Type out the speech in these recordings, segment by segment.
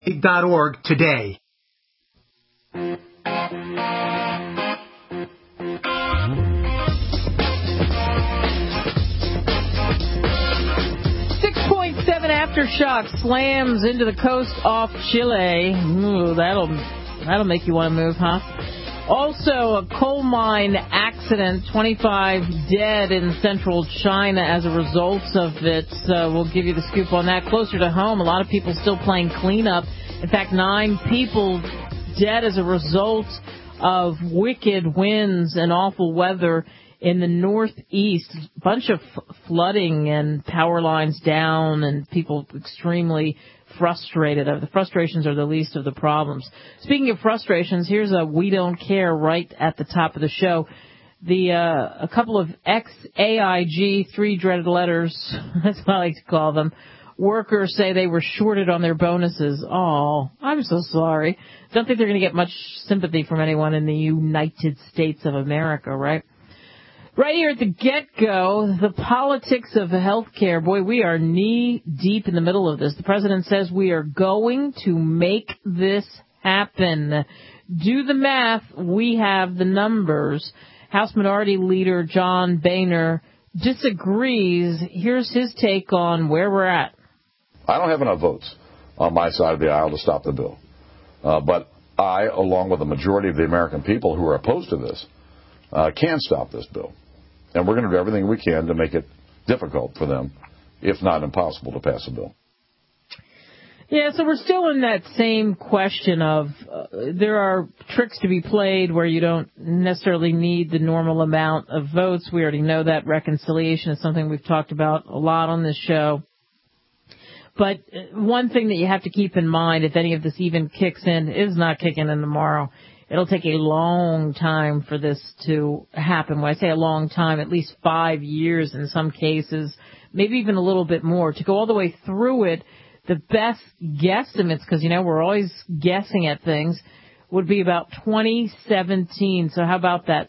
.org today. Aftershock slams into the coast off Chile. Ooh, that'll make you want to move, huh? Also, a coal mine accident, 25 dead in central China as a result of it. We'll give you the scoop on that. Closer to home, a lot of people still playing cleanup. In fact, 9 people dead as a result of wicked winds and awful weather in the northeast. A bunch of flooding and power lines down and people extremely frustrated. The frustrations are the least of the problems. Speaking of frustrations, here's a "We Don't Care" right at the top of the show. A couple of ex-AIG, 3 dreaded letters, that's what I like to call them, workers say they were shorted on their bonuses. Oh, I'm so sorry. Don't think they're going to get much sympathy from anyone in the United States of America, right? Right here at the get-go, the politics of healthcare. Boy, we are knee-deep in the middle of this. The president says we are going to make this happen. Do the math. We have the numbers. House Minority Leader John Boehner disagrees. Here's his take on where we're at. I don't have enough votes on my side of the aisle to stop the bill. But I, along with the majority of the American people who are opposed to this, can stop this bill. And we're going to do everything we can to make it difficult for them, if not impossible, to pass a bill. Yeah, so we're still in that same question of there are tricks to be played where you don't necessarily need the normal amount of votes. We already know that. Reconciliation is something we've talked about a lot on this show. But one thing that you have to keep in mind, if any of this even kicks in, is not kicking in tomorrow. It'll take a long time for this to happen. When I say a long time, at least 5 years in some cases, maybe even a little bit more. To go all the way through it, the best guesstimates, because, we're always guessing at things, would be about 2017. So how about that?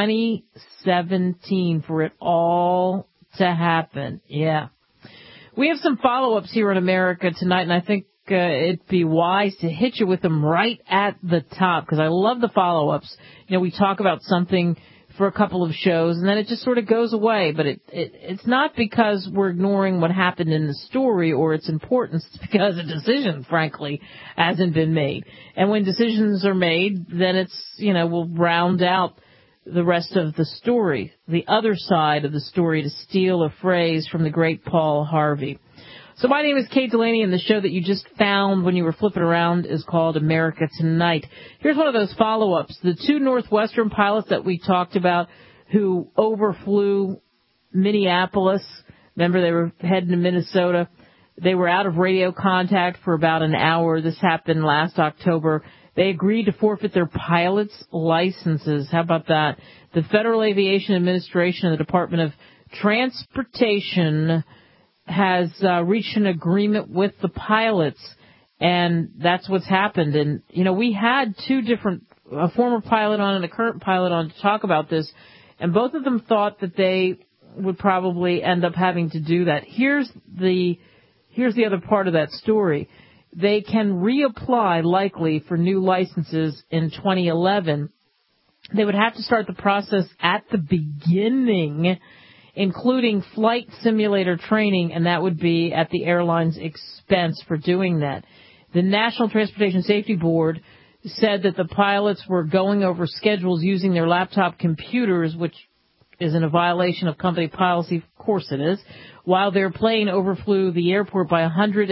2017 for it all to happen. Yeah. We have some follow-ups here in America tonight, and I think it'd be wise to hit you with them right at the top, because I love the follow-ups. We talk about something for a couple of shows, and then it just sort of goes away. But it's not because we're ignoring what happened in the story or its importance. It's because a decision, frankly, hasn't been made. And when decisions are made, then it's, we'll round out the rest of the story, the other side of the story, to steal a phrase from the great Paul Harvey. So my name is Kate Delaney, and the show that you just found when you were flipping around is called America Tonight. Here's one of those follow-ups. The 2 Northwestern pilots that we talked about who overflew Minneapolis, remember they were heading to Minnesota, they were out of radio contact for about an hour. This happened last October. They agreed to forfeit their pilots' licenses. How about that? The Federal Aviation Administration and the Department of Transportation has reached an agreement with the pilots, and that's what's happened. And, we had 2 different, a former pilot on and a current pilot on, to talk about this, and both of them thought that they would probably end up having to do that. Here's the other part of that story. They can reapply, likely, for new licenses in 2011. They would have to start the process at the beginning, including flight simulator training, and that would be at the airline's expense for doing that. The National Transportation Safety Board said that the pilots were going over schedules using their laptop computers, which isn't a violation of company policy. Of course it is. While their plane overflew the airport by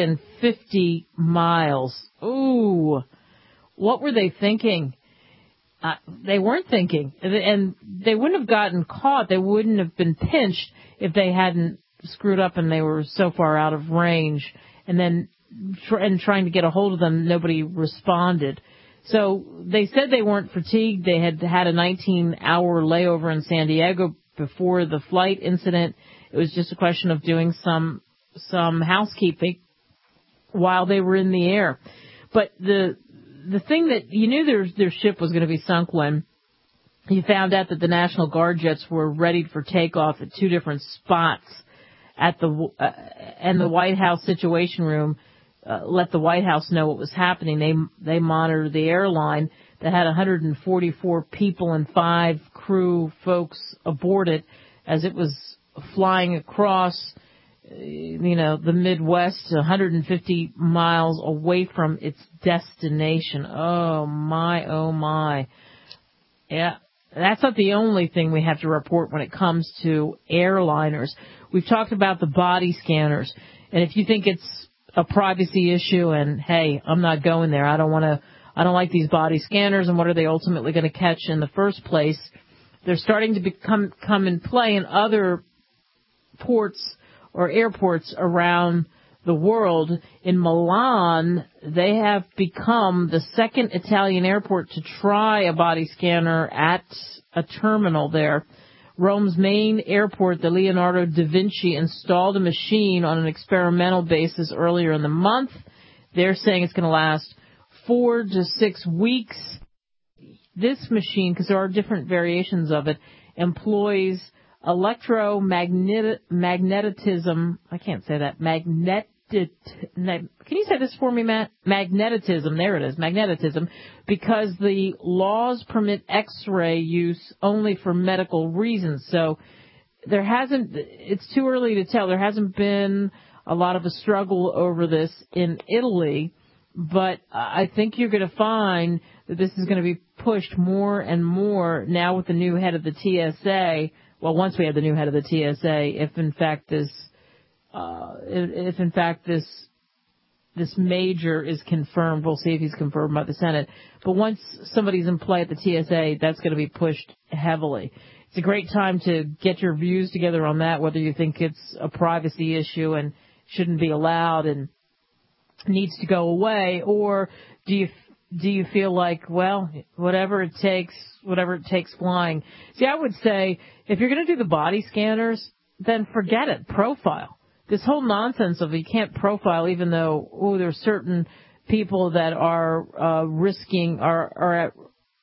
150 miles. Ooh, what were they thinking? They weren't thinking, and they wouldn't have gotten caught. They wouldn't have been pinched if they hadn't screwed up and they were so far out of range. And then trying to get a hold of them, nobody responded. So they said they weren't fatigued. They had had a 19-hour layover in San Diego before the flight incident. It was just a question of doing some housekeeping while they were in the air. But the thing that you knew their ship was going to be sunk when you found out that the National Guard jets were ready for takeoff at 2 different spots at the White House Situation Room let the White House know what was happening. They monitored the airline that had 144 people and 5 crew folks aboard it as it was flying across, the Midwest, 150 miles away from its destination. Oh my. Yeah, that's not the only thing we have to report when it comes to airliners. We've talked about the body scanners, and if you think it's a privacy issue and, hey, I'm not going there, I don't like these body scanners, and what are they ultimately going to catch in the first place? They're starting to come in play in other ports or airports around the world. In Milan, they have become the second Italian airport to try a body scanner at a terminal there. Rome's main airport, the Leonardo da Vinci, installed a machine on an experimental basis earlier in the month. They're saying it's going to last 4 to 6 weeks. This machine, because there are different variations of it, employs electromagnetism. I can't say that. Can you say this for me, Matt? Magnetism. There it is. Magnetism. Because the laws permit X-ray use only for medical reasons. So it's too early to tell. There hasn't been a lot of a struggle over this in Italy, but I think you're going to find that this is going to be pushed more and more now with the new head of the TSA. Well, once we have the new head of the TSA, if in fact this major is confirmed, we'll see if he's confirmed by the Senate. But once somebody's in play at the TSA, that's going to be pushed heavily. It's a great time to get your views together on that, whether you think it's a privacy issue and shouldn't be allowed and needs to go away, or do you feel like, well, whatever it takes flying. See, I would say if you're going to do the body scanners, then forget it. Profile. This whole nonsense of you can't profile, even though there's certain people that are risking our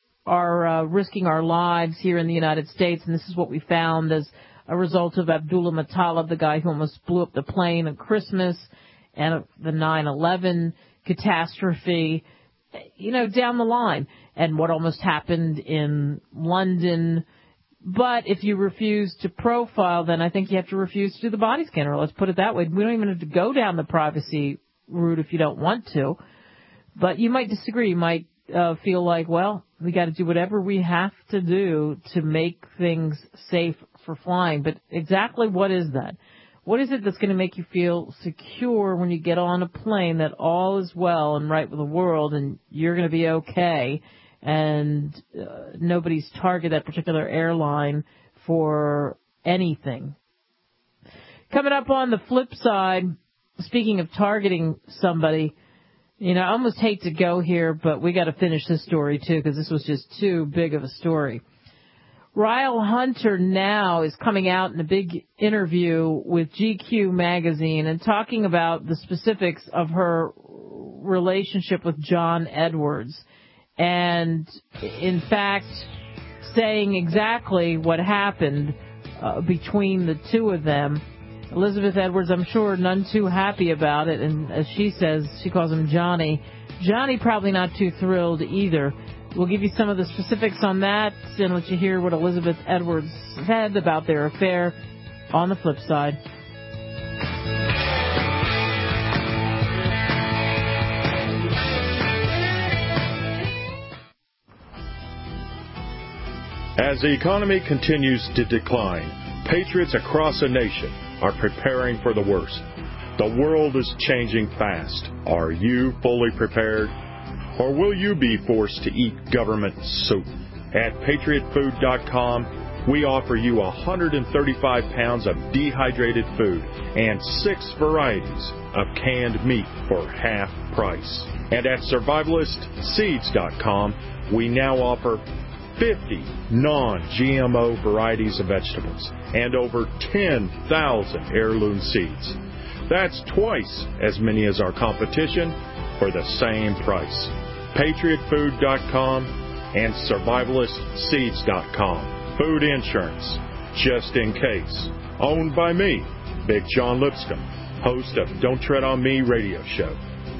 lives here in the United States, and this is what we found as a result of Abdullah Muttalib, the guy who almost blew up the plane on Christmas, and the 9/11 catastrophe, down the line, and what almost happened in London. But if you refuse to profile, then I think you have to refuse to do the body scanner. Let's put it that way. We don't even have to go down the privacy route if you don't want to. But you might disagree. You might feel like, well, we got to do whatever we have to do to make things safe for flying. But exactly what is that? What is it that's going to make you feel secure when you get on a plane that all is well and right with the world and you're going to be okay? And nobody's targeted that particular airline for anything. Coming up on the flip side, speaking of targeting somebody, I almost hate to go here, but we got to finish this story too, because this was just too big of a story. Ryle Hunter now is coming out in a big interview with GQ magazine and talking about the specifics of her relationship with John Edwards. And, in fact, saying exactly what happened between the two of them. Elizabeth Edwards, I'm sure, none too happy about it. And as she says, she calls him Johnny. Johnny probably not too thrilled either. We'll give you some of the specifics on that and let you hear what Elizabeth Edwards said about their affair on the flip side. As the economy continues to decline, patriots across the nation are preparing for the worst. The world is changing fast. Are you fully prepared? Or will you be forced to eat government soup? At PatriotFood.com, we offer you 135 pounds of dehydrated food and 6 varieties of canned meat for half price. And at SurvivalistSeeds.com, we now offer 50 non-GMO varieties of vegetables and over 10,000 heirloom seeds. That's twice as many as our competition for the same price. PatriotFood.com and SurvivalistSeeds.com. Food insurance, just in case. Owned by me, Big John Lipscomb, host of Don't Tread on Me radio show.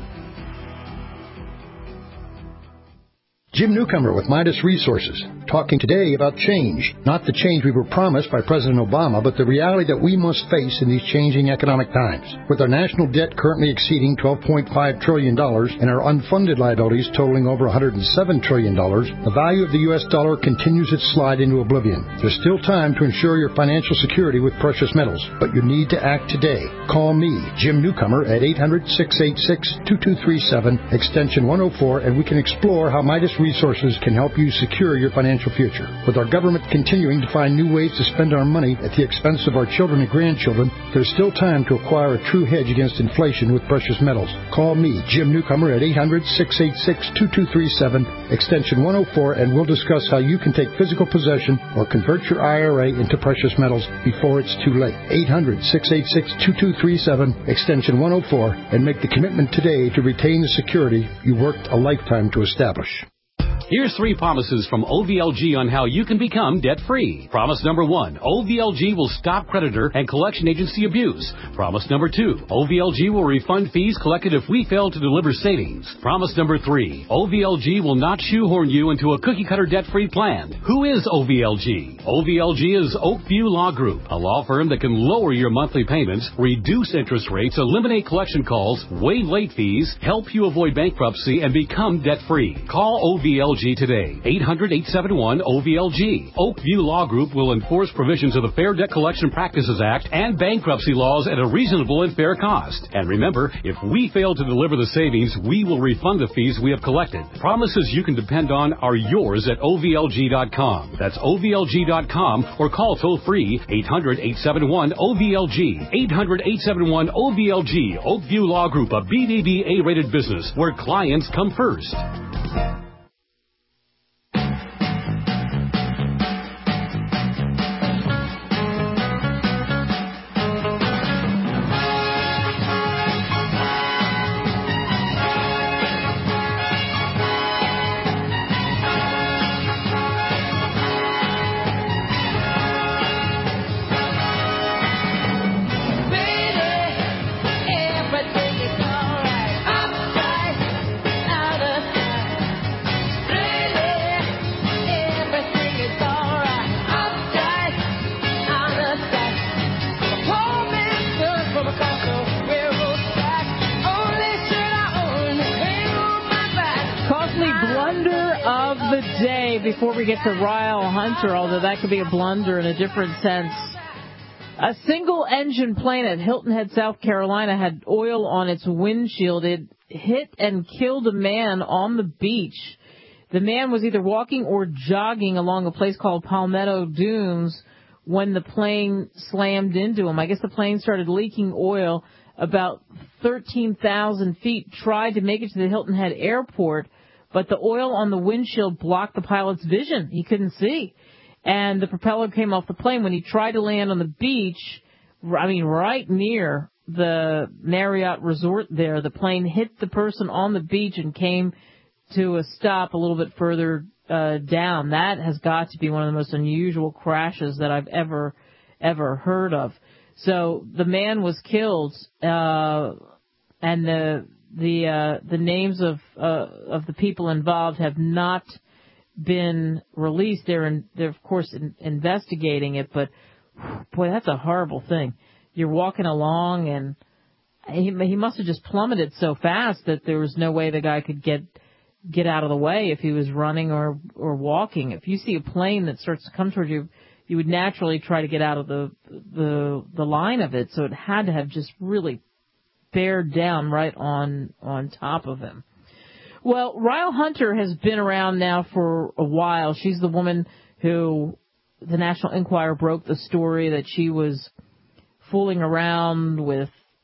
Jim Newcomer with Midas Resources, talking today about change. Not the change we were promised by President Obama, but the reality that we must face in these changing economic times. With our national debt currently exceeding $12.5 trillion and our unfunded liabilities totaling over $107 trillion, the value of the U.S. dollar continues its slide into oblivion. There's still time to ensure your financial security with precious metals, but you need to act today. Call me, Jim Newcomer, at 800-686-2237, extension 104, and we can explore how Midas Resources can help you secure your financial future. With our government continuing to find new ways to spend our money at the expense of our children and grandchildren, there's still time to acquire a true hedge against inflation with precious metals. Call me, Jim Newcomer, at 800-686-2237, extension 104, and we'll discuss how you can take physical possession or convert your IRA into precious metals before it's too late. 800-686-2237, extension 104, and make the commitment today to retain the security you worked a lifetime to establish. Here's 3 promises from OVLG on how you can become debt-free. Promise number 1, OVLG will stop creditor and collection agency abuse. Promise number 2, OVLG will refund fees collected if we fail to deliver savings. Promise number 3, OVLG will not shoehorn you into a cookie-cutter debt-free plan. Who is OVLG? OVLG is Oakview Law Group, a law firm that can lower your monthly payments, reduce interest rates, eliminate collection calls, waive late fees, help you avoid bankruptcy, and become debt-free. Call OVLG today. 800-871-OVLG. Oakview Law Group will enforce provisions of the Fair Debt Collection Practices Act and bankruptcy laws at a reasonable and fair cost. And remember, if we fail to deliver the savings, we will refund the fees we have collected. Promises you can depend on are yours at OVLG.com. That's OVLG.com, or call toll-free 800-871-OVLG. 800-871-OVLG. Oakview Law Group, a BBB-A-rated business where clients come first. Before we get to Ryle Hunter, although that could be a blunder in a different sense. A single-engine plane at Hilton Head, South Carolina had oil on its windshield. It hit and killed a man on the beach. The man was either walking or jogging along a place called Palmetto Dunes when the plane slammed into him. I guess the plane started leaking oil about 13,000 feet, tried to make it to the Hilton Head airport, but the oil on the windshield blocked the pilot's vision. He couldn't see. And the propeller came off the plane. When he tried to land on the beach, right near the Marriott Resort there, the plane hit the person on the beach and came to a stop a little bit further down. That has got to be one of the most unusual crashes that I've ever heard of. So the man was killed, and the names of the people involved have not been released. They're of course investigating it, but boy, that's a horrible thing. You're walking along, and he must have just plummeted so fast that there was no way the guy could get out of the way if he was running or walking. If you see a plane that starts to come towards you, you would naturally try to get out of the line of it. So it had to have just really bared down right on top of him. Well, Ryle Hunter has been around now for a while. She's the woman who the National Enquirer broke the story that she was fooling around with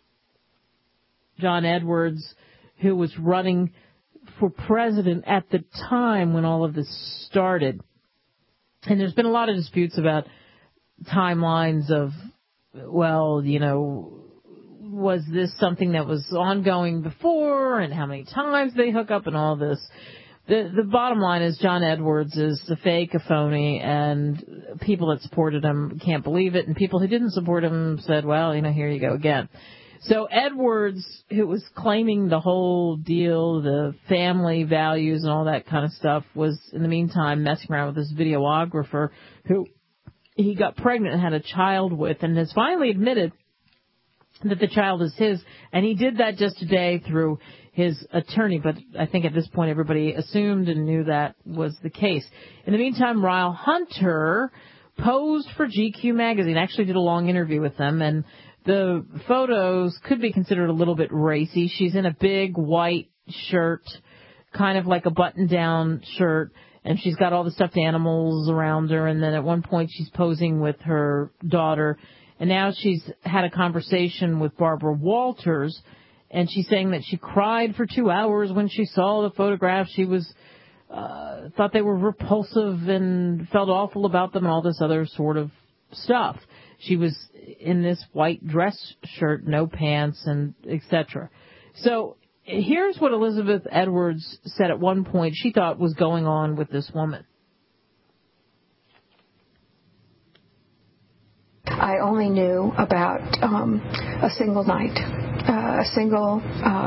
John Edwards, who was running for president at the time when all of this started. And there's been a lot of disputes about timelines of, was this something that was ongoing before, and how many times they hook up and all this. The bottom line is John Edwards is a fake, a phony, and people that supported him can't believe it, and people who didn't support him said, well, here you go again. So Edwards, who was claiming the whole deal, the family values and all that kind of stuff, was in the meantime messing around with this videographer who he got pregnant and had a child with, and has finally admitted that the child is his. And he did that just today through his attorney, but I think at this point everybody assumed and knew that was the case. In the meantime, Ryle Hunter posed for GQ magazine, actually did a long interview with them, and the photos could be considered a little bit racy. She's in a big white shirt, kind of like a button-down shirt, and she's got all the stuffed animals around her, and then at one point she's posing with her daughter, and now she's had a conversation with Barbara Walters, and she's saying that she cried for 2 hours when she saw the photographs. She was thought they were repulsive and felt awful about them and all this other sort of stuff. She was in this white dress shirt, no pants, and etc. So here's what Elizabeth Edwards said at one point she thought was going on with this woman. I only knew about a single night, a single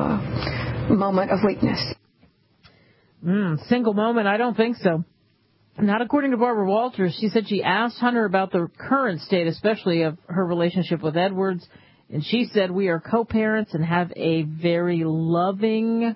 moment of weakness. Single moment? I don't think so. Not according to Barbara Walters. She said she asked Hunter about the current state, especially of her relationship with Edwards, and she said, "We are co-parents and have a very loving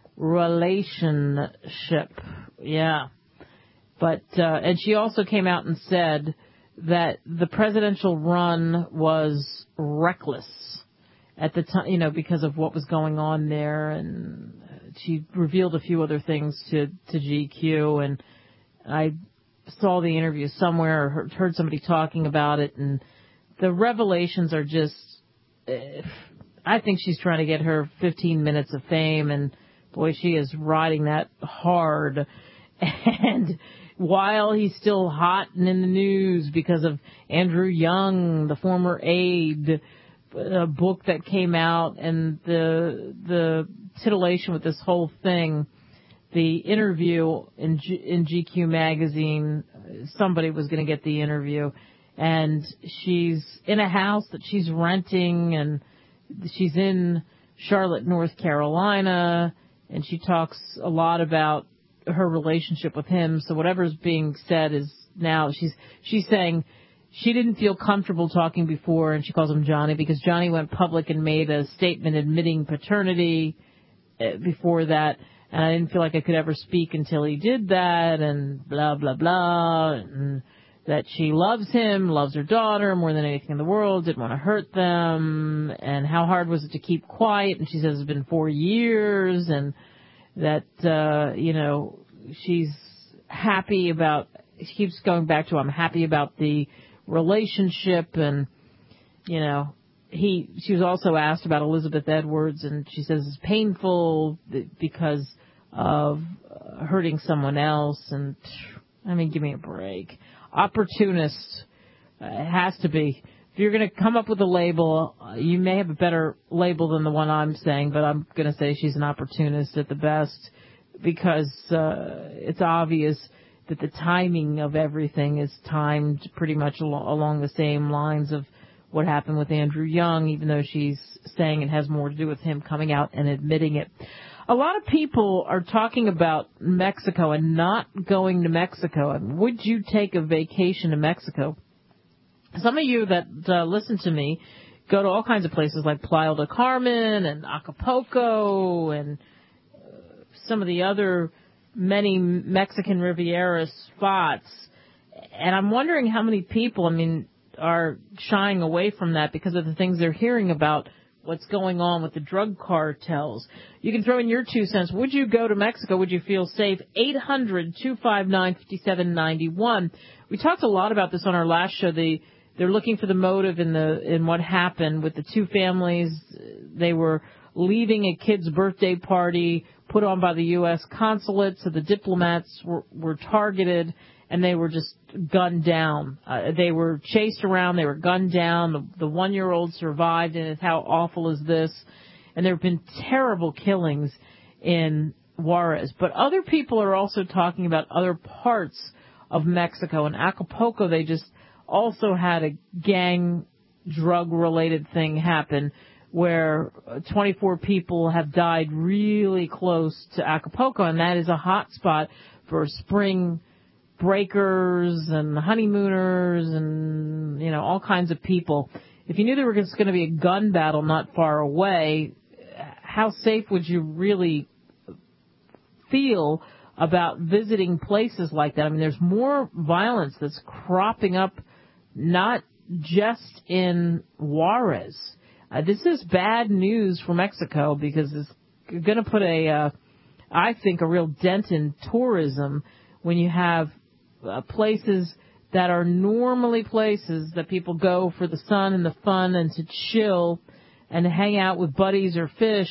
relationship." Yeah. But, and she also came out and said that the presidential run was reckless at the time, you know, because of what was going on there, and she revealed a few other things to GQ, and I saw the interview somewhere or heard somebody talking about it, and the revelations are just, I think she's trying to get her 15 minutes of fame, and boy, she is riding that hard. And while he's still hot and in the news because of Andrew Young, the former aide, a book that came out, and the titillation with this whole thing, the interview in GQ magazine, somebody was going to get the interview, and she's in a house that she's renting, and she's in Charlotte, North Carolina, and she talks a lot about her relationship with him. So whatever's being said is now she's saying she didn't feel comfortable talking before, and she calls him Johnny because Johnny went public and made a statement admitting paternity before that, and I didn't feel like I could ever speak until he did that, and blah, blah, blah, and that she loves him, loves her daughter more than anything in the world, didn't want to hurt them, and how hard was it to keep quiet, and she says it's been 4 years, and that, you know, she's happy about, she keeps going back to, I'm happy about the relationship, and, you know, she was also asked about Elizabeth Edwards, and she says it's painful because of hurting someone else, and, I mean, give me a break. Opportunist, has to be. If you're going to come up with a label, you may have a better label than the one I'm saying, but I'm going to say she's an opportunist at the best, because it's obvious that the timing of everything is timed pretty much along the same lines of what happened with Andrew Young, even though she's saying it has more to do with him coming out and admitting it. A lot of people are talking about Mexico and not going to Mexico. Would you take a vacation to Mexico? Some of you that listen to me go to all kinds of places like Playa del Carmen and Acapulco and some of the other many Mexican Riviera spots. And I'm wondering how many people, I mean, are shying away from that because of the things they're hearing about what's going on with the drug cartels. You can throw in your 2 cents. Would you go to Mexico? Would you feel safe? 800-259-5791. We talked a lot about this on our last show. They're looking for the motive in what happened with the two families. They were leaving a kid's birthday party put on by the U.S. consulate, so the diplomats were targeted, and they were just gunned down. They were chased around. They were gunned down. The 1-year-old survived, and how awful is this? And there have been terrible killings in Juarez. But other people are also talking about other parts of Mexico. In Acapulco, they just also had a gang drug-related thing happen where 24 people have died really close to Acapulco, and that is a hot spot for spring breakers and honeymooners and, you know, all kinds of people. If you knew there was going to be a gun battle not far away, how safe would you really feel about visiting places like that? I mean, there's more violence that's cropping up, not just in Juarez. This is bad news for Mexico because it's going to put I think, a real dent in tourism when you have places that are normally places that people go for the sun and the fun and to chill and hang out with buddies or fish,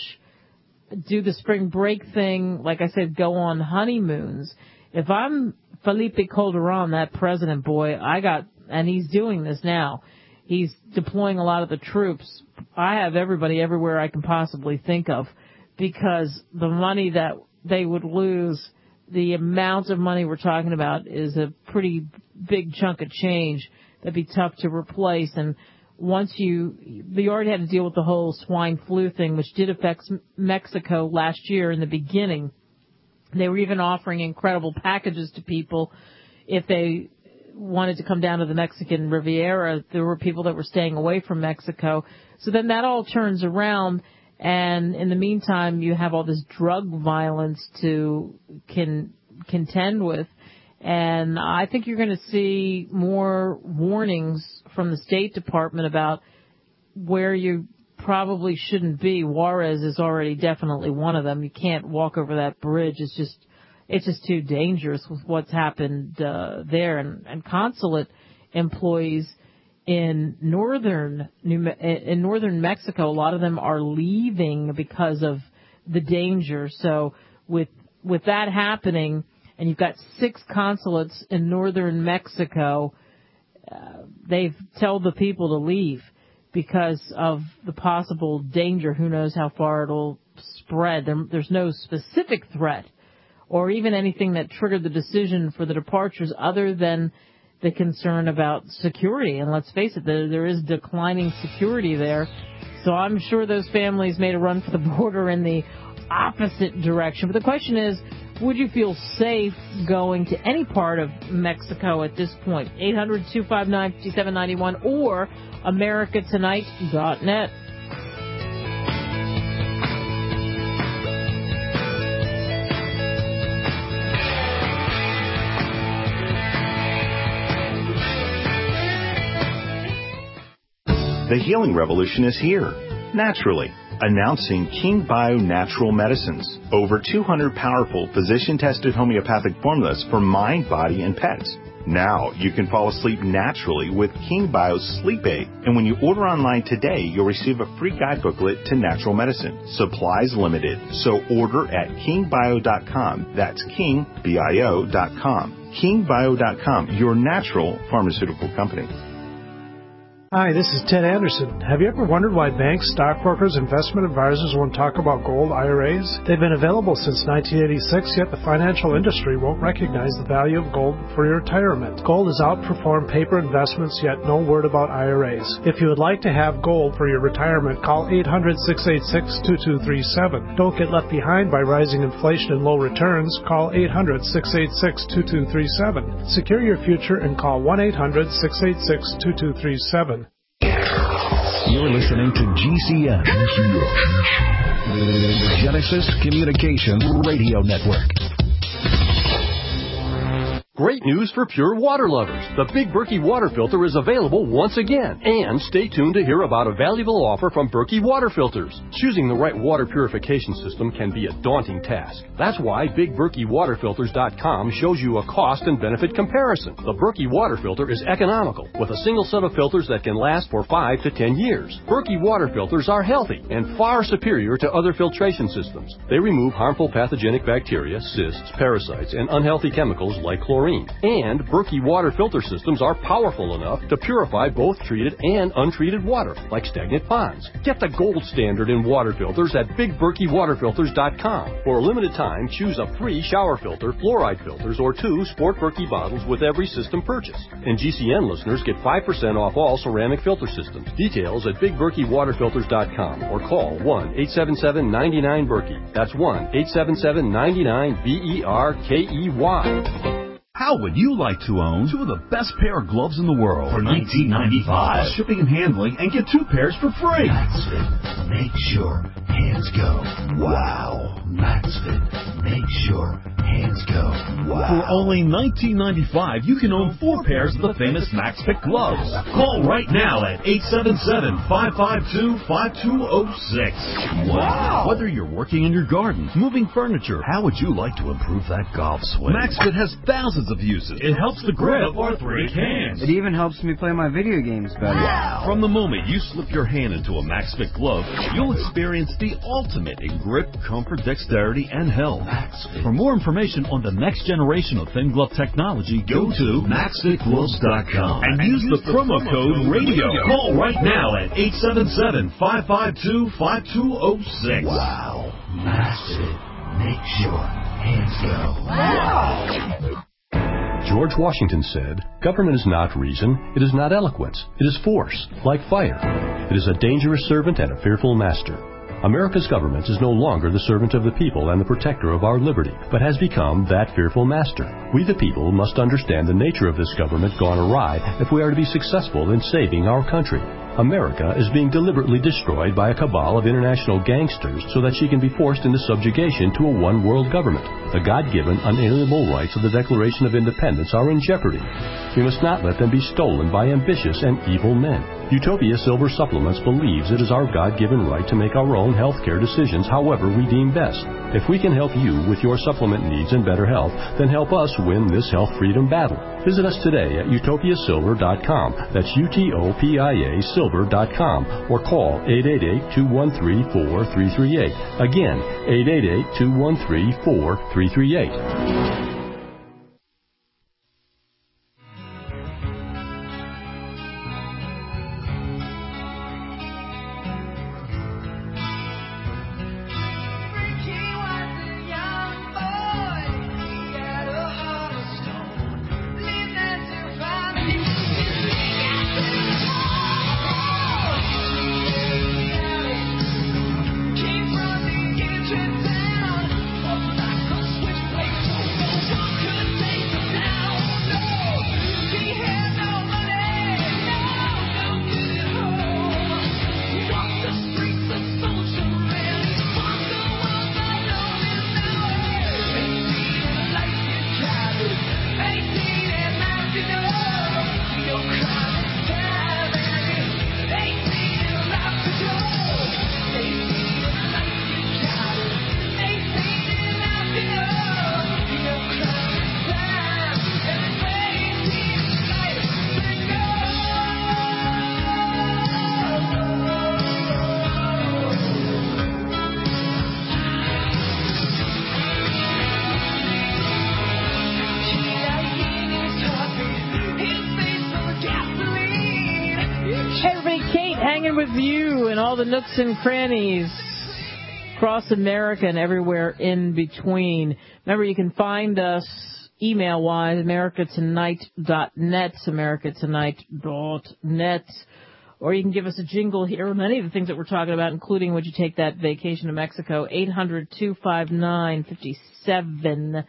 do the spring break thing, like I said, go on honeymoons. If I'm Felipe Calderon, that president boy, and he's doing this now, he's deploying a lot of the troops. I have everybody everywhere I can possibly think of, because the money that they would lose, the amount of money we're talking about is a pretty big chunk of change that'd be tough to replace. And once they already had to deal with the whole swine flu thing, which did affect Mexico last year in the beginning. They were even offering incredible packages to people if they wanted to come down to the Mexican Riviera. There were people that were staying away from Mexico. So then that all turns around, and in the meantime, you have all this drug violence to contend with. And I think you're going to see more warnings from the State Department about where you probably shouldn't be. Juarez is already definitely one of them. You can't walk over that bridge. It's just too dangerous with what's happened there. And consulate employees in northern Mexico, a lot of them are leaving because of the danger. So with that happening, and you've got 6 consulates in northern Mexico, they've told the people to leave because of the possible danger. Who knows how far it'll spread. There's no specific threat or even anything that triggered the decision for the departures other than the concern about security. And let's face it, there is declining security there. So I'm sure those families made a run for the border in the opposite direction. But the question is, would you feel safe going to any part of Mexico at this point? 800-259-5791 or americatonight.net. The healing revolution is here, naturally. Announcing King Bio Natural Medicines. Over 200 powerful physician-tested homeopathic formulas for mind, body, and pets. Now you can fall asleep naturally with King Bio's Sleep Aid. And when you order online today, you'll receive a free guide booklet to natural medicine. Supplies limited, so order at kingbio.com. That's kingbio.com. Kingbio.com, your natural pharmaceutical company. Hi, this is Ted Anderson. Have you ever wondered why banks, stockbrokers, investment advisors won't talk about gold IRAs? They've been available since 1986, yet the financial industry won't recognize the value of gold for your retirement. Gold has outperformed paper investments, yet no word about IRAs. If you would like to have gold for your retirement, call 800-686-2237. Don't get left behind by rising inflation and low returns. Call 800-686-2237. Secure your future and call 1-800-686-2237. You're listening to GCN, the Genesis Communications Radio Network. Great news for pure water lovers. The Big Berkey water filter is available once again. And stay tuned to hear about a valuable offer from Berkey Water Filters. Choosing the right water purification system can be a daunting task. That's why BigBerkeyWaterFilters.com shows you a cost and benefit comparison. The Berkey water filter is economical, with a single set of filters that can last for 5 to 10 years. Berkey water filters are healthy and far superior to other filtration systems. They remove harmful pathogenic bacteria, cysts, parasites, and unhealthy chemicals like chlorine. clean. And Berkey water filter systems are powerful enough to purify both treated and untreated water, like stagnant ponds. Get the gold standard in water filters at BigBerkeyWaterFilters.com. For a limited time, choose a free shower filter, fluoride filters, or 2 Sport Berkey bottles with every system purchase. And GCN listeners get 5% off all ceramic filter systems. Details at BigBerkeyWaterFilters.com or call 1-877-99-BERKEY. That's 1-877-99-BERKEY. How would you like to own 2 of the best pair of gloves in the world for $19.95? Shipping and handling, and get 2 pairs for free. Maxfit. Make sure hands go. Wow. Maxfit. Make sure hands go. Wow. For only $19.95, you can own 4 pairs of the famous Maxfit gloves. Call right now at 877-552-5206. Wow. Whether you're working in your garden, moving furniture, how would you like to improve that golf swing? Maxfit has thousands of uses. It helps the grip of arthritic hands. It even helps me play my video games better. Wow. From the moment you slip your hand into a Maxfit glove, you'll experience the ultimate in grip, comfort, dexterity, and health. Maxfit. For more information on the next generation of thin glove technology, go to MaxFitGloves.com and use the promo code RADIO. Call right now at 877-552-5206. Wow. Maxfit. Make sure hands go. Wow. George Washington said, "Government is not reason, it is not eloquence, it is force, like fire. It is a dangerous servant and a fearful master." America's government is no longer the servant of the people and the protector of our liberty, but has become that fearful master. We the people must understand the nature of this government gone awry if we are to be successful in saving our country. America is being deliberately destroyed by a cabal of international gangsters so that she can be forced into subjugation to a one-world government. The God-given, unalienable rights of the Declaration of Independence are in jeopardy. We must not let them be stolen by ambitious and evil men. Utopia Silver Supplements believes it is our God-given right to make our own health care decisions however we deem best. If we can help you with your supplement needs and better health, then help us win this health freedom battle. Visit us today at utopiasilver.com. That's UTOPIA Silver.com, or call 888-213-4338. Again, 888-213-4338. With you and all the nooks and crannies across America and everywhere in between. Remember, you can find us email-wise, americatonight.net, americatonight.net, or you can give us a jingle here on any of the things that we're talking about, including would you take that vacation to Mexico, 800-259-5791,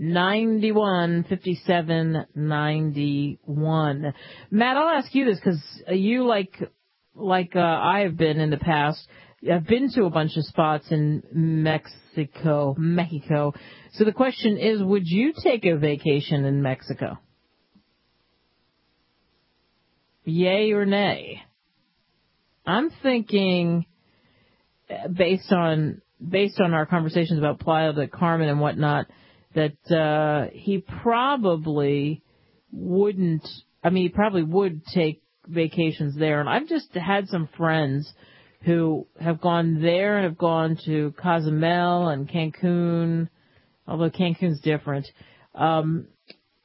5791. Matt, I'll ask you this because you like I have been in the past. I've been to a bunch of spots in Mexico. So the question is, would you take a vacation in Mexico? Yay or nay? I'm thinking, based on our conversations about Playa del Carmen and whatnot, that he probably wouldn't. I mean, he probably would take vacations there. And I've just had some friends who have gone there and have gone to Cozumel and Cancun, although Cancun's different.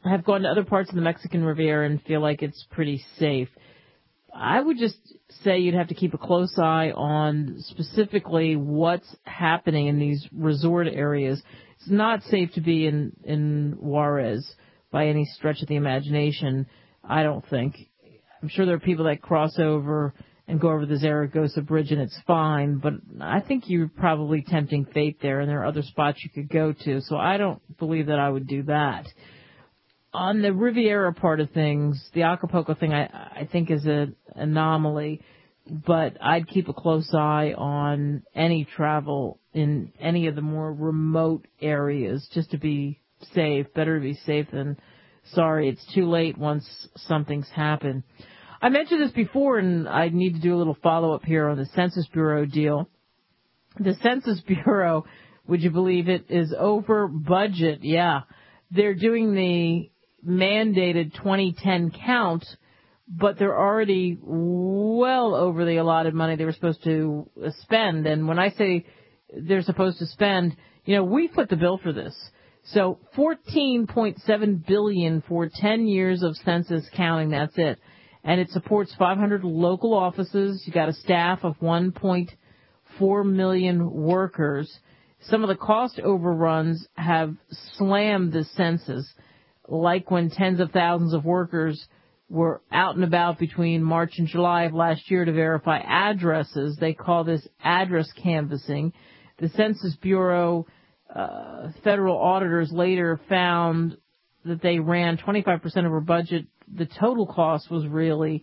have gone to other parts of the Mexican Riviera and feel like it's pretty safe. I would just say you'd have to keep a close eye on specifically what's happening in these resort areas. It's not safe to be in Juarez by any stretch of the imagination, I don't think. I'm sure there are people that cross over and go over the Zaragoza Bridge and it's fine, but I think you're probably tempting fate there, and there are other spots you could go to, so I don't believe that I would do that. On the Riviera part of things, the Acapulco thing I think is an anomaly, but I'd keep a close eye on any travel in any of the more remote areas just to be safe. Better to be safe than sorry. It's too late once something's happened. I mentioned this before, and I need to do a little follow-up here on the Census Bureau deal. The Census Bureau, would you believe it, is over budget. Yeah, they're doing the mandated 2010 count, but they're already well over the allotted money they were supposed to spend. And when I say they're supposed to spend, we put the bill for this. So $14.7 billion for 10 years of census counting. That's it. And it supports 500 local offices. You got a staff of 1.4 million workers. Some of the cost overruns have slammed the census, like when tens of thousands of workers were out and about between March and July of last year to verify addresses. They call this address canvassing. The Census Bureau federal auditors later found that they ran 25% of her budget. The total cost was really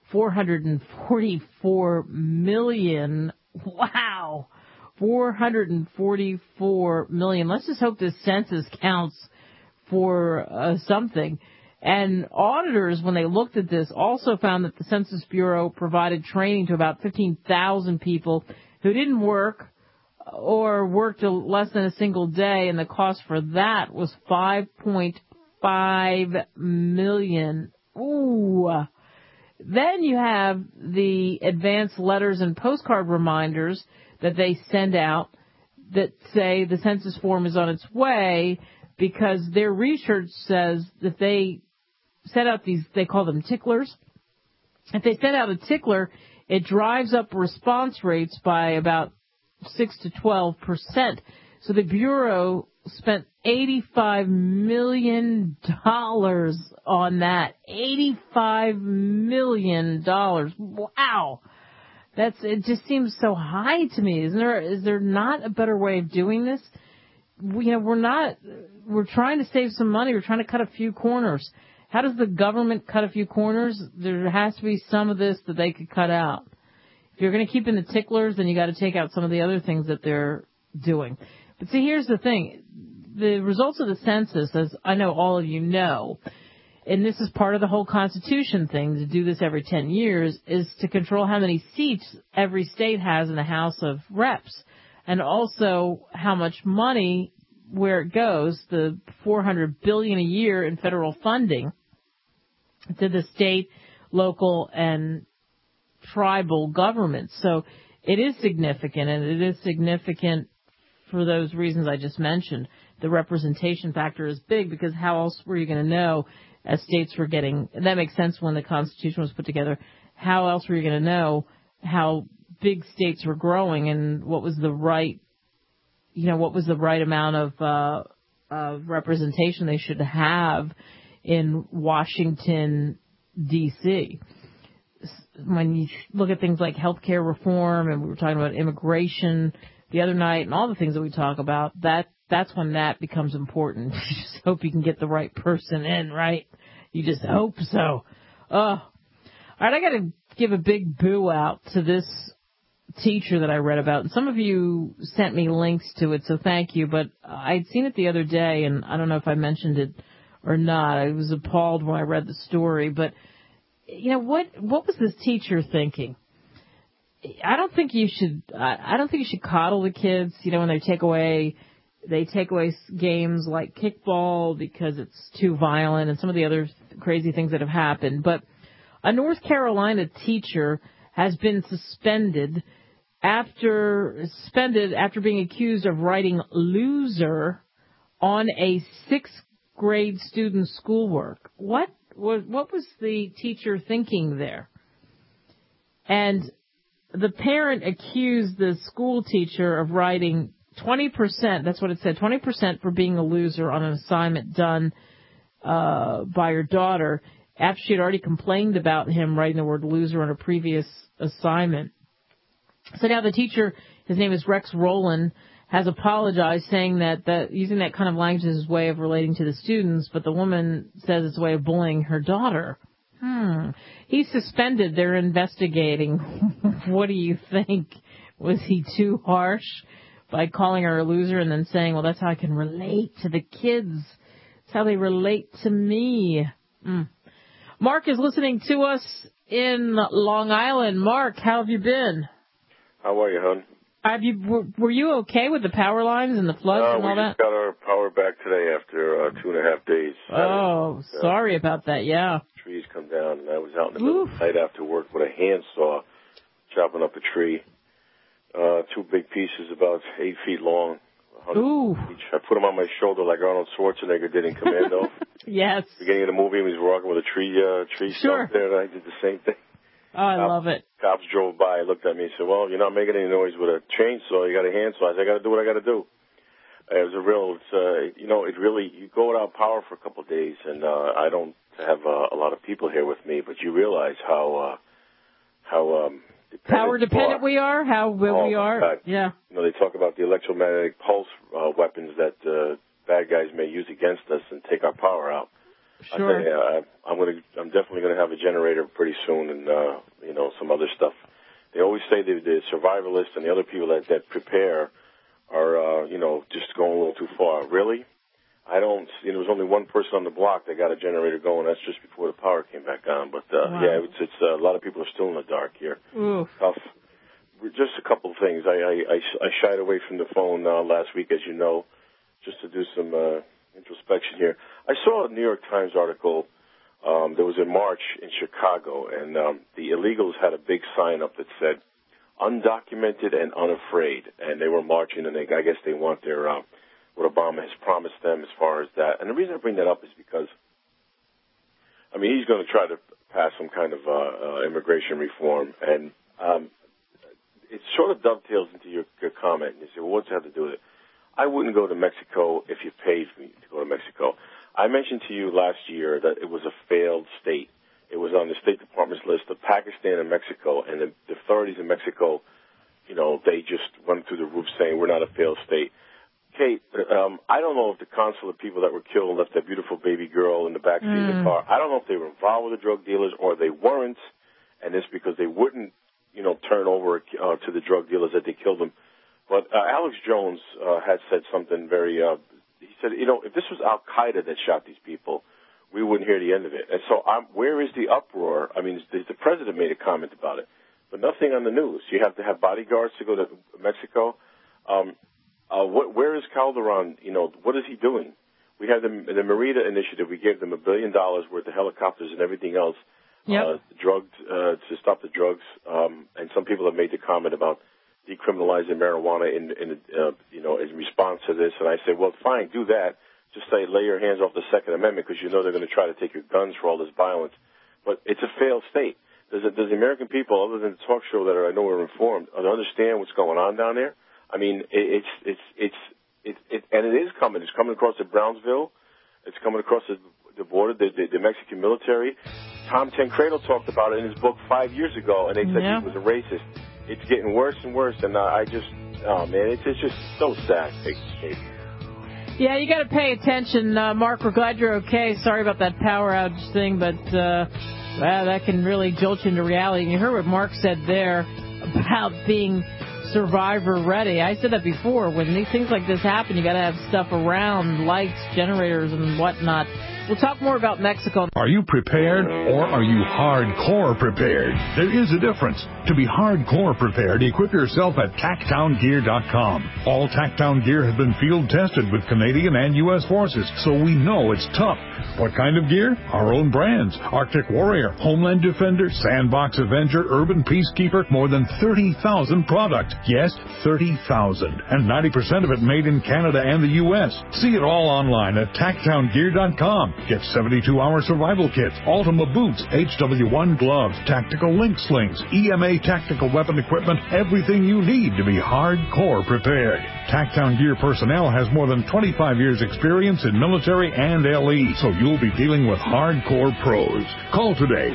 $444 million. Wow. $444 million. Let's just hope this census counts for something. And auditors, when they looked at this, also found that the Census Bureau provided training to about 15,000 people who didn't work or worked less than a single day, and the cost for that was $5.5 million. Ooh. Then you have the advanced letters and postcard reminders that they send out that say the census form is on its way, because their research says that they set out these, they call them ticklers. If they send out a tickler, it drives up response rates by about 6 to 12%. So the Bureau spent $85 million on that. $85 million. Wow. It just seems so high to me. Is there not a better way of doing this? We're trying to save some money. We're trying to cut a few corners. How does the government cut a few corners? There has to be some of this that they could cut out. If you're going to keep in the ticklers, then you got to take out some of the other things that they're doing. But see, here's the thing. The results of the census, as I know all of you know, and this is part of the whole Constitution thing, to do this every 10 years, is to control how many seats every state has in the House of Reps, and also how much money, where it goes, the $400 billion a year in federal funding to the state, local, and tribal governments. So it is significant, and it is significant for those reasons I just mentioned. The representation factor is big, because how else were you going to know as states were getting, and that makes sense when the Constitution was put together, how else were you going to know how big states were growing and what was the right amount of representation they should have in Washington, D.C. When you look at things like healthcare reform, and we were talking about immigration the other night, and all the things that we talk about, that's when that becomes important. You just hope you can get the right person in, right? You just hope so. All right, I got to give a big boo out to this teacher that I read about, and some of you sent me links to it, so thank you. But I'd seen it the other day, and I don't know if I mentioned it or not. I was appalled when I read the story. But what was this teacher thinking? I don't think you should coddle the kids. When they take away games like kickball because it's too violent, and some of the other crazy things that have happened. But a North Carolina teacher has been suspended after being accused of writing "loser" on a 6th grade student's schoolwork. What was the teacher thinking there? And the parent accused the school teacher of writing 20%, that's what it said, 20% for being a loser on an assignment done by her daughter after she had already complained about him writing the word loser on a previous assignment. So now the teacher, his name is Rex Rowland, has apologized, saying that using that kind of language is his way of relating to the students, but the woman says it's a way of bullying her daughter. He's suspended. They're investigating. What do you think? Was he too harsh by calling her a loser and then saying, well, that's how I can relate to the kids. That's how they relate to me. Mark is listening to us in Long Island. Mark, how have you been? How are you, hon? Were you okay with the power lines and the floods and all that? We just got our power back today after 2.5 days. Oh, sorry about that, yeah. Trees come down, and I was out in the middle of the night after work with a handsaw chopping up a tree. 2 big pieces about 8 feet long, 100 each. I put them on my shoulder like Arnold Schwarzenegger did in Commando. Yes. Beginning of the movie, he was walking with a tree stump there, and I did the same thing. Oh, I love it. Cops drove by, looked at me, and said, well, you're not making any noise with a chainsaw. You got a handsaw. I said, I got to do what I got to do. It was a real, it really, you go without power for a couple of days, and I don't have a lot of people here with me, but you realize how power dependent we are, how we are. God. Yeah. You know, they talk about the electromagnetic pulse weapons that bad guys may use against us and take our power out. Sure. I'm definitely going to have a generator pretty soon, and some other stuff. They always say the survivalists and the other people that prepare are just going a little too far. Really? I don't. There was only one person on the block that got a generator going. That's just before the power came back on. But yeah, it's a lot of people are still in the dark here. Oof. Tough. Just a couple of things. I shied away from the phone last week, as you know, just to do some introspection here. I saw a New York Times article. There was in March in Chicago, and the illegals had a big sign up that said "undocumented and unafraid," and they were marching, and I guess they want their what Obama has promised them as far as that. And the reason I bring that up is because, he's going to try to pass some kind of immigration reform, and it sort of dovetails into your comment. You say, well, what's that have to do with it? I wouldn't go to Mexico if you paid me to go to Mexico. I mentioned to you last year that it was a failed state. It was on the State Department's list of Pakistan and Mexico, and the authorities in Mexico, they just went through the roof saying we're not a failed state. Kate, I don't know if the consulate people that were killed left that beautiful baby girl in the backseat of the car. I don't know if they were involved with the drug dealers or they weren't, and it's because they wouldn't, turn over to the drug dealers that they killed them. But Alex Jones had said something very. He said, if this was Al Qaeda that shot these people, we wouldn't hear the end of it. And so, where is the uproar? The president made a comment about it, but nothing on the news. You have to have bodyguards to go to Mexico. Where is Calderon? What is he doing? We had the Merida initiative. We gave them $1 billion worth of helicopters and everything else, to stop the drugs. And some people have made the comment about decriminalizing marijuana in response to this. And I say, well, fine, do that. Just say lay your hands off the Second Amendment because they're going to try to take your guns for all this violence. But it's a failed state. Does the American people, other than the talk show that I know are informed, understand what's going on down there? It's and it is coming. It's coming across to Brownsville. It's coming across the border, the Mexican military. Tom Tancredo talked about it in his book 5 years ago, and they said he was a racist. It's getting worse and worse, and it's just so sad. Yeah, you got to pay attention, Mark. We're glad you're okay. Sorry about that power outage thing, but that can really jolt you into reality. And you heard what Mark said there about being survivor ready. I said that before. When these things like this happen, you got to have stuff around, lights, generators, and whatnot. We'll talk more about Mexico. Are you prepared or are you hardcore prepared? There is a difference. To be hardcore prepared, equip yourself at TactownGear.com. All Tactown gear has been field tested with Canadian and U.S. forces, so we know it's tough. What kind of gear? Our own brands. Arctic Warrior, Homeland Defender, Sandbox Avenger, Urban Peacekeeper, more than 30,000 products. Yes, 30,000. And 90% of it made in Canada and the U.S. See it all online at TactownGear.com. Get 72-hour survival kits, Ultima boots, HW1 gloves, tactical link slings, EMA tactical weapon equipment, everything you need to be hardcore prepared. Tactown Gear personnel has more than 25 years experience in military and LE, so you'll be dealing with hardcore pros. Call today,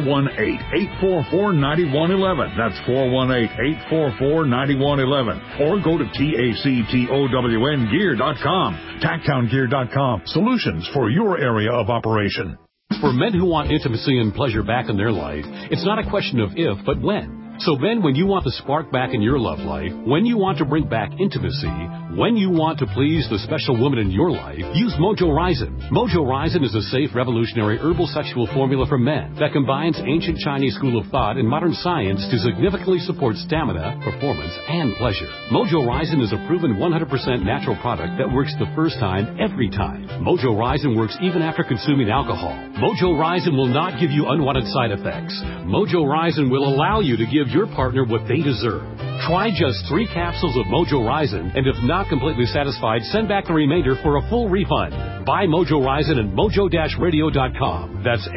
418-844-9111. That's 418-844-9111. Or go to TACTOWNgear.com. TactownGear.com. Solutions for your area of operation. For men who want intimacy and pleasure back in their life, it's not a question of if, but when. So men, when you want the spark back in your love life, when you want to bring back intimacy, when you want to please the special woman in your life, use Mojo Ryzen. Mojo Ryzen is a safe, revolutionary herbal sexual formula for men that combines ancient Chinese school of thought and modern science to significantly support stamina, performance, and pleasure. Mojo Ryzen is a proven 100% natural product that works the first time, every time. Mojo Ryzen works even after consuming alcohol. Mojo Ryzen will not give you unwanted side effects. Mojo Ryzen will allow you to give your partner what they deserve. Try just 3 capsules of Mojo Ryzen, and if not completely satisfied, send back the remainder for a full refund. Buy Mojo Ryzen at mojo-radio.com. That's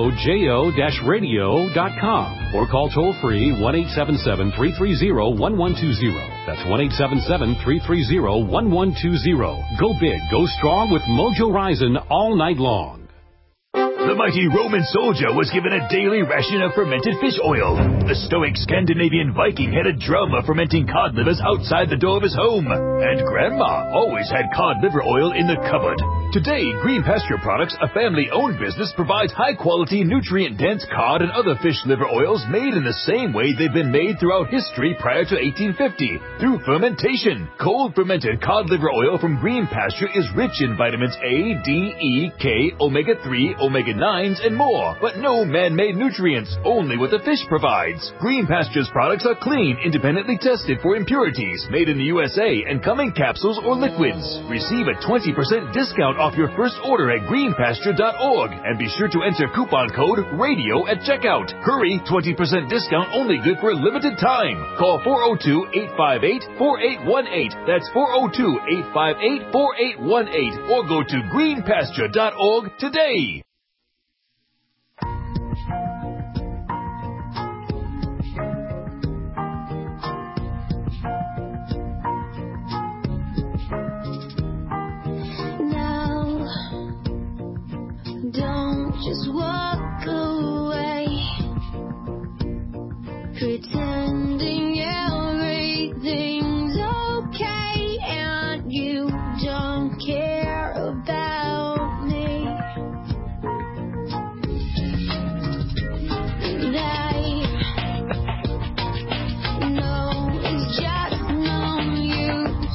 mojo-radio.com. Or call toll-free 1-877-330-1120. That's 1-877-330-1120. Go big, go strong with Mojo Ryzen all night long. The mighty Roman soldier was given a daily ration of fermented fish oil. The stoic Scandinavian Viking had a drum of fermenting cod livers outside the door of his home. And Grandma always had cod liver oil in the cupboard. Today, Green Pasture Products, a family-owned business, provides high-quality, nutrient-dense cod and other fish liver oils made in the same way they've been made throughout history prior to 1850, through fermentation. Cold fermented cod liver oil from Green Pasture is rich in vitamins A, D, E, K, omega-3, omega-9s, and more, but no man-made nutrients, only what the fish provides. Green Pasture's products are clean, independently tested for impurities, made in the USA, and come in capsules or liquids. Receive a 20% discount off your first order at greenpasture.org, and be sure to enter coupon code RADIO at checkout. Hurry, 20% discount only good for a limited time. Call 402-858-4818. That's 402-858-4818, or go to greenpasture.org today. Don't just walk away, pretending everything's okay, and you don't care about me. And I know it's just no use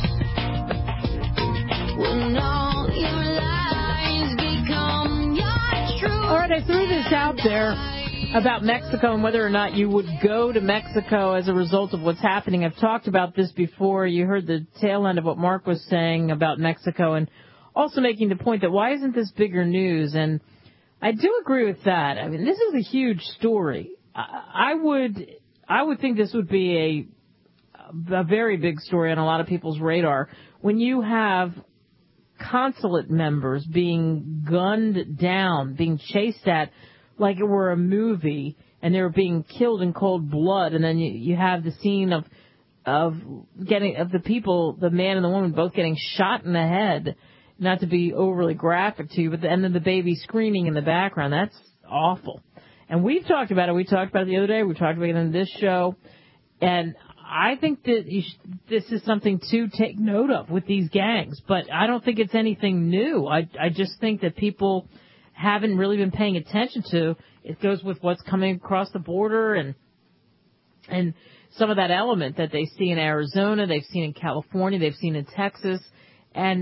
when all your lies become. All right, I threw this out there about Mexico and whether or not you would go to Mexico as a result of what's happening. I've talked about this before. You heard the tail end of what Mark was saying about Mexico, and also making the point that why isn't this bigger news? And I do agree with that. I mean, this is a huge story. I would think this would be a very big story on a lot of people's radar when you have consulate members being gunned down, being chased at like it were a movie, and they were being killed in cold blood. And then you have the scene of the people, the man and the woman, both getting shot in the head. Not to be overly graphic to you, but and then the baby screaming in the background. That's awful. And we've talked about it. We talked about it the other day. We talked about it in this show. And I think that this is something to take note of with these gangs, but I don't think it's anything new. I just think that people haven't really been paying attention to. It goes with what's coming across the border and some of that element that they see in Arizona, they've seen in California, they've seen in Texas. And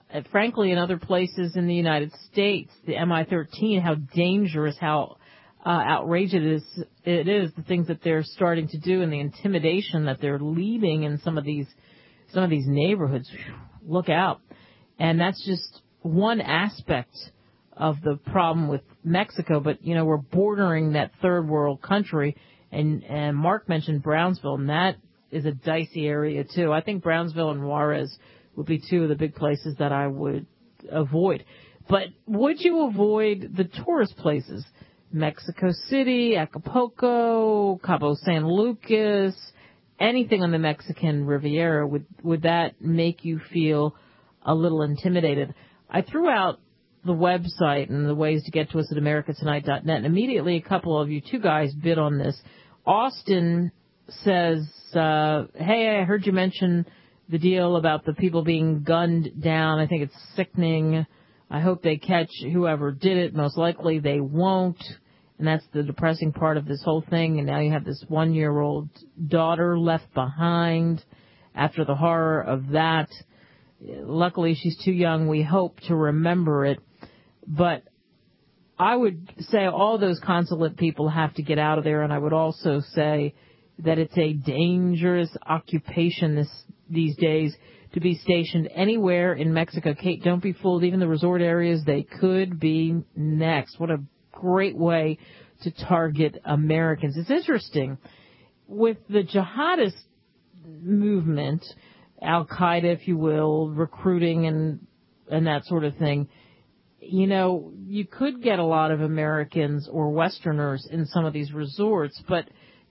frankly, in other places in the United States, the MI-13, how dangerous, how outrageous it is, the things that they're starting to do and the intimidation that they're leading in some of these neighborhoods. Look out. And that's just one aspect of the problem with Mexico. But, you know, we're bordering that third world country. And Mark mentioned Brownsville, and that is a dicey area, too. I think Brownsville and Juarez would be two of the big places that I would avoid. But would you avoid the tourist places? Mexico City, Acapulco, Cabo San Lucas, anything on the Mexican Riviera, would that make you feel a little intimidated? I threw out the website and the ways to get to us at americatonight.net, and immediately a couple of you two guys bid on this. Austin says, hey, I heard you mention the deal about the people being gunned down. I think it's sickening. I hope they catch whoever did it. Most likely they won't. And that's the depressing part of this whole thing. And now you have this 1-year-old daughter left behind after the horror of that. Luckily, she's too young, we hope, to remember it. But I would say all those consulate people have to get out of there. And I would also say that it's a dangerous occupation these days to be stationed anywhere in Mexico. Kate, don't be fooled. Even the resort areas, they could be next. What a great way to target Americans. It's interesting. With the jihadist movement, Al-Qaeda, if you will, recruiting and that sort of thing, you know, you could get a lot of Americans or Westerners in some of these resorts, but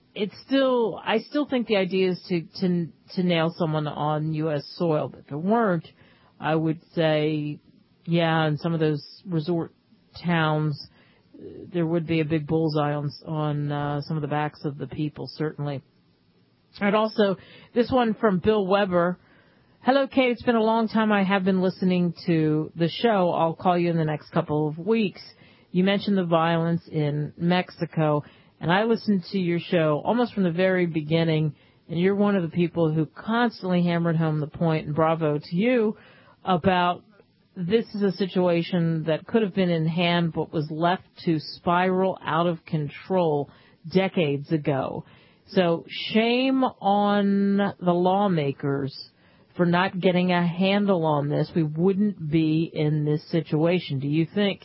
I still think the idea is to nail someone on U.S. soil. But if it weren't, I would say, yeah, in some of those resort towns, there would be a big bullseye on some of the backs of the people, certainly. And also, this one from Bill Weber. Hello, Kate. It's been a long time I have been listening to the show. I'll call you in the next couple of weeks. You mentioned the violence in Mexico, and I listened to your show almost from the very beginning, and you're one of the people who constantly hammered home the point, and bravo to you, about this is a situation that could have been in hand but was left to spiral out of control decades ago. So shame on the lawmakers for not getting a handle on this. We wouldn't be in this situation. Do you think?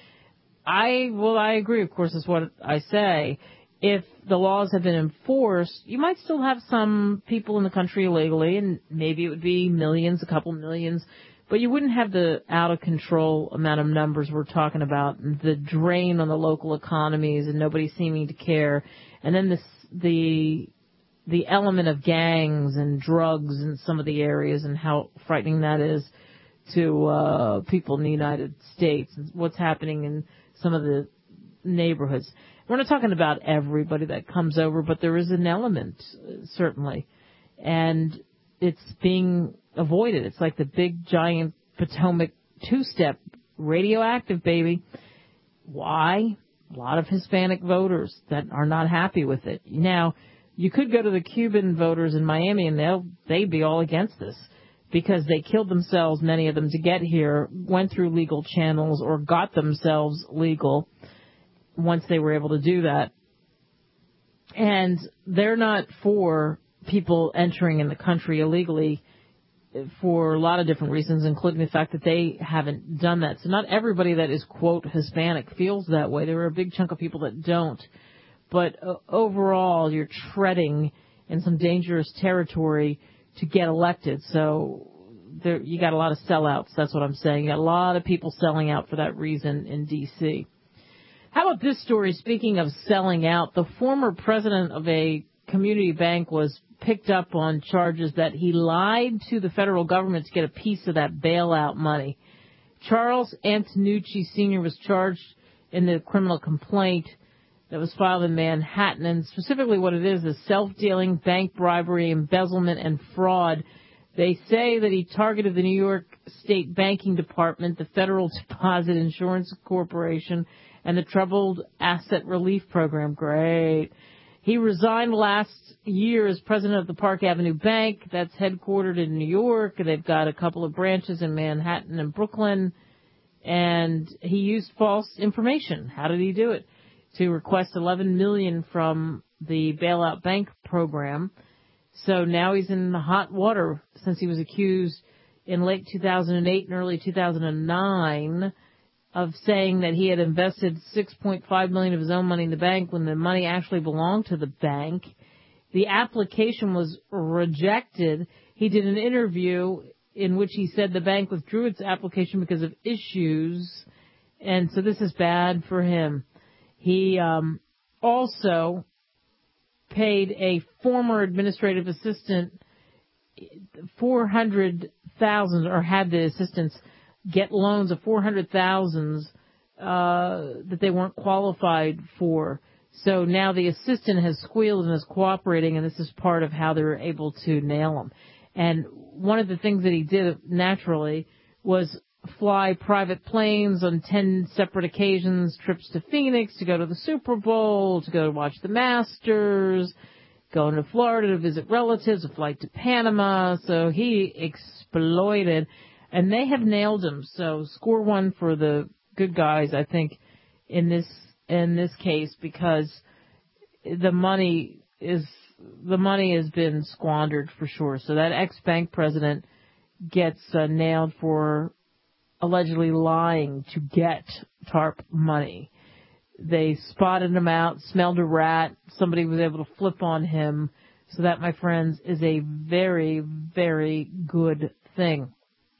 I agree, of course, is what I say. If the laws have been enforced, you might still have some people in the country illegally, and maybe it would be millions, a couple millions, but you wouldn't have the out-of-control amount of numbers we're talking about, and the drain on the local economies and nobody seeming to care. And then the element of gangs and drugs in some of the areas and how frightening that is to people in the United States, and what's happening in some of the neighborhoods. We're not talking about everybody that comes over, but there is an element, certainly. And it's being avoided. It's like the big, giant Potomac two-step, radioactive, baby. Why? A lot of Hispanic voters that are not happy with it. Now, you could go to the Cuban voters in Miami, and they'd be all against this because they killed themselves, many of them, to get here, went through legal channels or got themselves legal once they were able to do that. And they're not for people entering in the country illegally for a lot of different reasons, including the fact that they haven't done that. So not everybody that is, quote, Hispanic feels that way. There are a big chunk of people that don't. But overall, you're treading in some dangerous territory to get elected. So you got a lot of sellouts. That's what I'm saying. You got a lot of people selling out for that reason in D.C. How about this story? Speaking of selling out, the former president of a community bank was picked up on charges that he lied to the federal government to get a piece of that bailout money. Charles Antonucci Sr. was charged in the criminal complaint that was filed in Manhattan, and specifically what it is self-dealing, bank bribery, embezzlement, and fraud. They say that he targeted the New York State Banking Department, the Federal Deposit Insurance Corporation, and the Troubled Asset Relief Program. Great. He resigned last year as president of the Park Avenue Bank. That's headquartered in New York. They've got a couple of branches in Manhattan and Brooklyn. And he used false information. How did he do it? To request $11 million from the bailout bank program. So now he's in the hot water since he was accused in late 2008 and early 2009 of saying that he had invested $6.5 million of his own money in the bank when the money actually belonged to the bank. The application was rejected. He did an interview in which he said the bank withdrew its application because of issues, and so this is bad for him. He also paid a former administrative assistant $400,000, or had the assistants get loans of $400,000 that they weren't qualified for. So now the assistant has squealed and is cooperating, and this is part of how they're able to nail him. And one of the things that he did naturally was fly private planes on 10 separate occasions, trips to Phoenix to go to the Super Bowl, to go to watch the Masters, going to Florida to visit relatives, a flight to Panama. So he exploited, and they have nailed him. So score one for the good guys, I think, in this case, because the money has been squandered for sure. So that ex-bank president gets nailed for allegedly lying to get TARP money. They spotted him out, smelled a rat. Somebody was able to flip on him. So that, my friends, is a very, very good thing.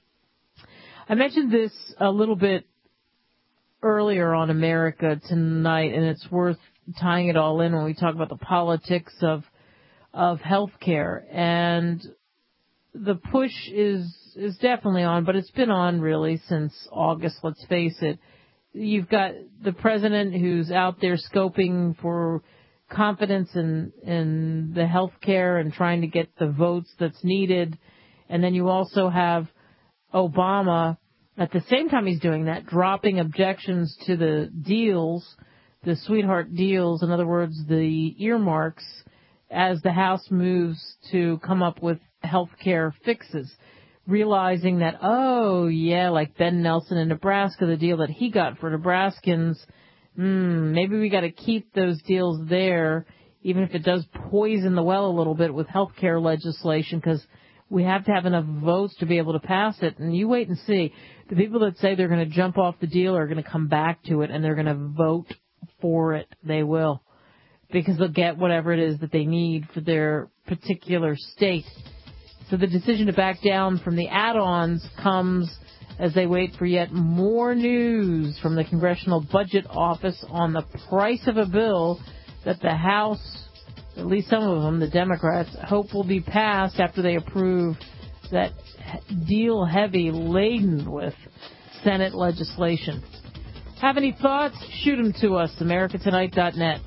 I mentioned this a little bit earlier on America Tonight, and it's worth tying it all in when we talk about the politics of healthcare. And the push is definitely on, but it's been on really since August, let's face it. You've got the president who's out there scoping for confidence in the healthcare and trying to get the votes that's needed. And then you also have Obama, at the same time he's doing that, dropping objections to the deals, the sweetheart deals, in other words, the earmarks, as the House moves to come up with health care fixes, realizing that, oh, yeah, like Ben Nelson in Nebraska, the deal that he got for Nebraskans, maybe we got to keep those deals there, even if it does poison the well a little bit with health care legislation, because we have to have enough votes to be able to pass it. And you wait and see. The people that say they're going to jump off the deal are going to come back to it, and they're going to vote for it. They will, because they'll get whatever it is that they need for their particular state. So the decision to back down from the add-ons comes as they wait for yet more news from the Congressional Budget Office on the price of a bill that the House, at least some of them, the Democrats, hope will be passed after they approve that deal-heavy, laden with Senate legislation. Have any thoughts? Shoot them to us, americatonight.net.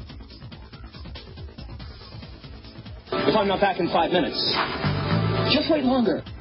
If I'm not back in 5 minutes, just wait longer.